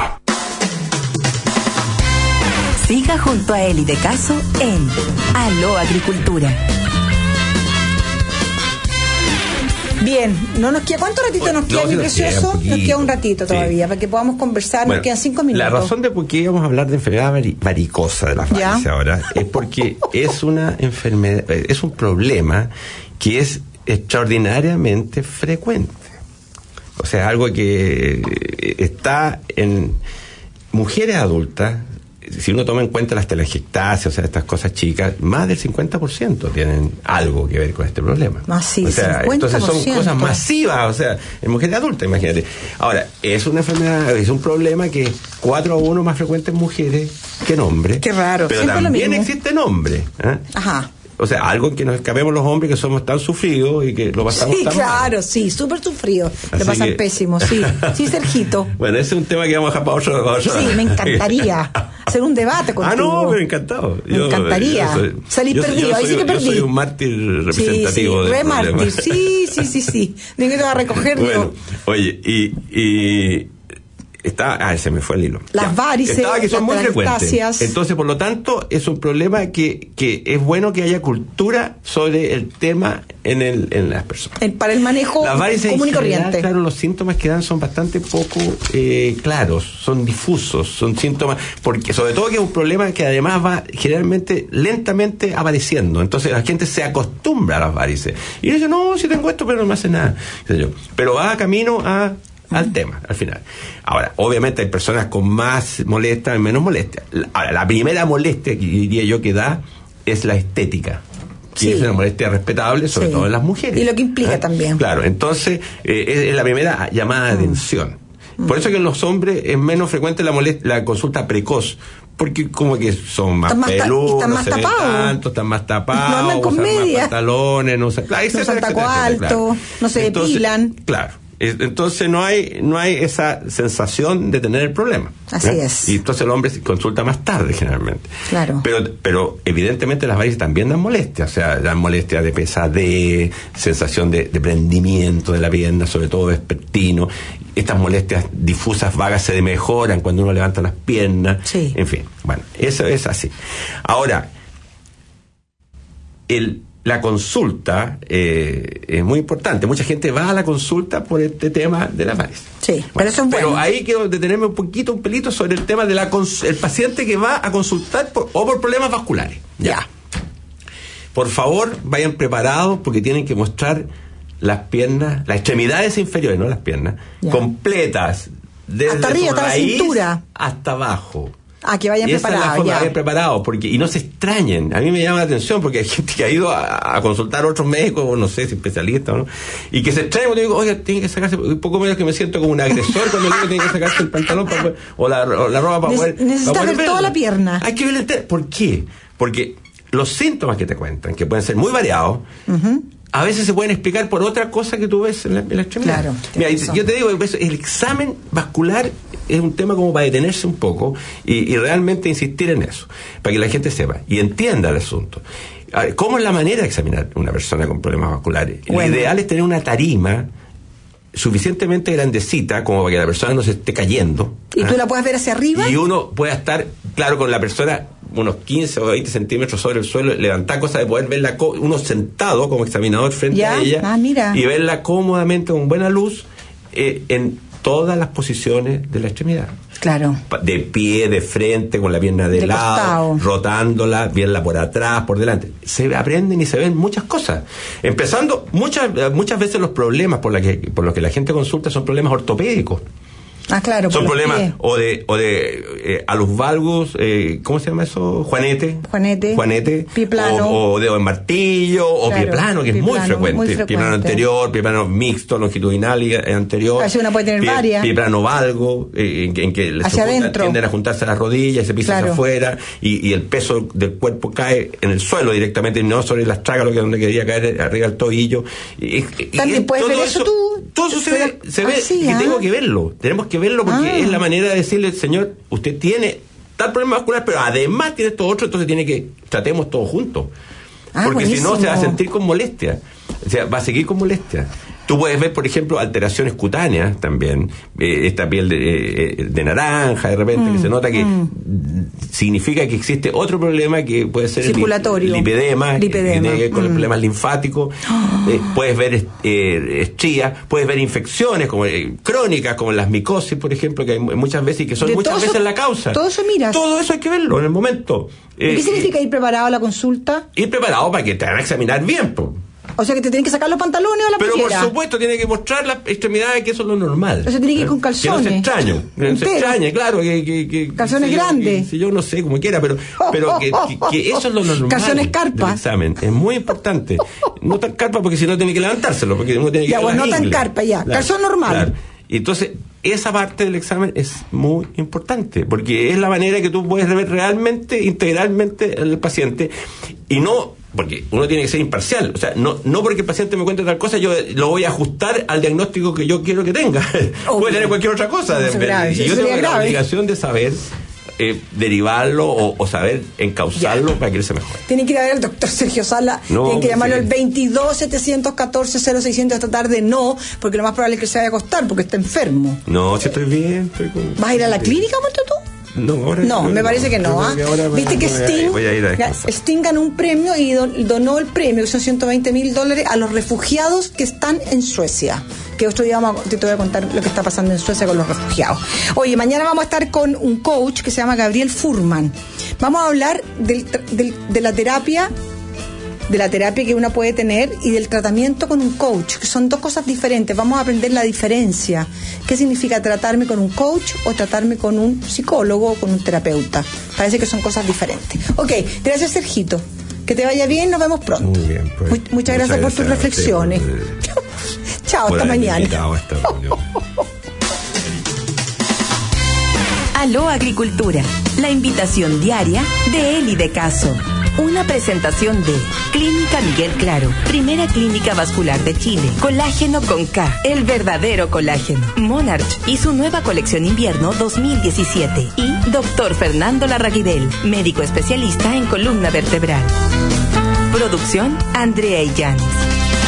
Siga junto a Eli de Caso en Aló Agricultura. Bien, no nos queda. ¿Cuánto ratito nos queda, mi precioso? Nos queda un ratito todavía, para que podamos conversar. Bueno, nos quedan 5 minutos. La razón de por qué íbamos a hablar de enfermedad varicosa de las varices ahora es porque es una enfermedad, es un problema que es extraordinariamente frecuente. O sea, algo que está en mujeres adultas. Si uno toma en cuenta las telangiectasias, o sea, estas cosas chicas, más del 50% tienen algo que ver con este problema. Sí, o sea, 50%. Entonces son cosas masivas, o sea, en mujeres adultas, imagínate. Ahora, es una enfermedad, es un problema que es 4-1 más frecuente en mujeres que en hombres. Qué raro. Pero también existe en hombres. Ajá. O sea, algo en que nos escapemos los hombres que somos tan sufridos y que lo pasamos tan mal. Sí, claro, sí, súper sufridos. Lo pasan pésimo, sí. Sí, Sergito. Bueno, ese es un tema que vamos a dejar para otro. Sí, me encantaría hacer un debate contigo. No, pero encantado. Me encantaría. Salir perdido, ahí sí que perdí. Yo soy un mártir representativo del problema. Mártir, sí. Vengo a recogerlo. Bueno, oye, y se me fue el hilo. Las varices, que son muy frecuentes. Telangiectasias. Entonces, por lo tanto, es un problema que es bueno que haya cultura sobre el tema en las personas. Para el manejo común y corriente. Claro, los síntomas que dan son bastante poco claros, son difusos, son síntomas, porque sobre todo que es un problema que además va generalmente lentamente apareciendo. Entonces la gente se acostumbra a las varices y dice, no, si tengo esto, pero no me hace nada. Pero va camino al tema, al final. Ahora, obviamente hay personas con más molestia y menos molestia. Ahora, la primera molestia que diría yo que da es la estética. Que es una molestia respetable, sobre todo en las mujeres. Y lo que implica también. Claro, entonces es la primera llamada de atención. Por eso que en los hombres es menos frecuente la consulta precoz, porque como que son más peludos, no se ven tanto, están más tapados, no andan con usan media, más pantalones, no usan taco alto, no se depilan. Claro. Entonces no hay esa sensación de tener el problema. Así es. Y entonces el hombre se consulta más tarde generalmente. Claro. Pero evidentemente las varices también dan molestia, o sea, dan molestia de pesadez, sensación de prendimiento de la pierna, sobre todo vespertino, estas molestias difusas, vagas, se mejoran cuando uno levanta las piernas. Sí. En fin, bueno, eso es así. Ahora, la consulta es muy importante. Mucha gente va a la consulta por este tema de las varices. Sí, bueno, pero eso es bueno. Pero ahí quiero detenerme un pelito sobre el tema de el paciente que va a consultar por problemas vasculares. Ya. Por favor, vayan preparados porque tienen que mostrar las piernas, las extremidades inferiores, no las piernas, completas, desde hasta arriba, hasta la cintura, hasta abajo. Que vayan preparados. Esa es la forma de vayan preparados, y no se extrañen. A mí me llama la atención porque hay gente que ha ido a consultar a otros médicos, o no sé si especialistas o no, y que se extrañan cuando digo, oye, tiene que sacarse, un poco menos que me siento como un agresor cuando digo tiene que sacarse el pantalón o la ropa para poder. Necesitas ver toda la pierna. Hay que ver entera. ¿Por qué? Porque los síntomas que te cuentan, que pueden ser muy variados, a veces se pueden explicar por otra cosa que tú ves en la extremidad. Claro. Mira, yo te digo, el examen vascular es un tema como para detenerse un poco y realmente insistir en eso, para que la gente sepa y entienda el asunto. ¿Cómo es la manera de examinar a una persona con problemas vasculares? Bueno. Lo ideal es tener una tarima suficientemente grandecita como para que la persona no se esté cayendo. ¿Y tú la puedes ver hacia arriba? Y uno pueda estar, claro, con la persona unos 15 o 20 centímetros sobre el suelo, levantar cosas de poder verla, uno sentado como examinador frente a ella, y verla cómodamente con buena luz en todas las posiciones de la extremidad. Claro. De pie, de frente, con la pierna de lado, costado, rotándola, verla por atrás, por delante. Se aprenden y se ven muchas cosas. Empezando, muchas veces los problemas por los que la gente consulta son problemas ortopédicos. Claro. Son problemas o de alus valgus, ¿cómo se llama eso? Juanete. Pie plano. O dedo en martillo, o pie plano, que es muy frecuente. Pie plano anterior, pie plano mixto, longitudinal y anterior. Así uno puede tener varias. Pie plano valgo, en que tienden a juntarse las rodillas y se pisa hacia afuera, y el peso del cuerpo cae en el suelo directamente, no sobre las trágalos, que es donde quería caer, arriba del tobillo. También puedes ver eso tú. Todo eso se ve y tengo que verlo. Tenemos que verlo porque es la manera de decirle, señor, usted tiene tal problema vascular, pero además tiene esto otro, entonces tiene que tratemos todos juntos. Porque buenísimo. Si no, se va a sentir con molestia. O sea, va a seguir con molestia. Tú puedes ver, por ejemplo, alteraciones cutáneas también, esta piel de naranja, de repente, que se nota que significa que existe otro problema que puede ser circulatorio, el lipedema. Que tiene que ver con los problemas linfáticos. Puedes ver estrías, puedes ver infecciones como crónicas, como las micosis, por ejemplo, que hay muchas veces y que son muchas veces la causa. Todo eso miras. Todo eso hay que verlo en el momento. ¿Qué significa ir preparado a la consulta? Ir preparado para que te van a examinar bien, O sea que te tienen que sacar los pantalones o la pechera. Pero por supuesto tiene que mostrar las extremidades, que eso es lo normal. O sea, tiene que ir con calzones. Que no se extrañe, claro. Calzones grandes. Si yo no sé, como quiera, pero que eso es lo normal. Calzones carpa. Del examen. Es muy importante. No tan carpa porque si no tiene que levantárselo. Porque uno tiene que no tan carpa, ya. Claro, calzón normal. Claro. Y entonces, esa parte del examen es muy importante, porque es la manera que tú puedes ver realmente, integralmente al paciente, y no, porque uno tiene que ser imparcial, o sea, no porque el paciente me cuente tal cosa, yo lo voy a ajustar al diagnóstico que yo quiero que tenga. Puede tener cualquier otra cosa. Y yo tengo la obligación de saber derivarlo o saber encauzarlo para que él se mejore. Tienen que ir a ver al doctor Sergio Sala, tienen que llamarlo al 22-714-0600 esta tarde, porque lo más probable es que se vaya a acostar porque está enfermo. No, si estoy bien. ¿Vas a ir a la clínica, Monto, tú? No, me parece que no. Viste que Sting ganó un premio y donó el premio, que son $120,000, a los refugiados que están en Suecia. Que otro día te voy a contar lo que está pasando en Suecia con los refugiados. Oye, mañana vamos a estar con un coach que se llama Gabriel Furman. Vamos a hablar de la terapia que uno puede tener y del tratamiento con un coach, que son dos cosas diferentes. Vamos a aprender la diferencia. ¿Qué significa tratarme con un coach o tratarme con un psicólogo o con un terapeuta? Parece que son cosas diferentes. Ok, gracias, Sergito. Que te vaya bien, nos vemos pronto. Muy bien, pues. Muchas gracias por tus reflexiones. Chao, hasta mañana. Aló Agricultura, la invitación diaria de Eli de Caso. Una presentación de Clínica Miguel Claro, primera clínica vascular de Chile. Colágeno con K, el verdadero colágeno. Monarch y su nueva colección invierno 2017. Y Dr. Fernando Larraguibel, médico especialista en columna vertebral. Producción Andrea Illanes.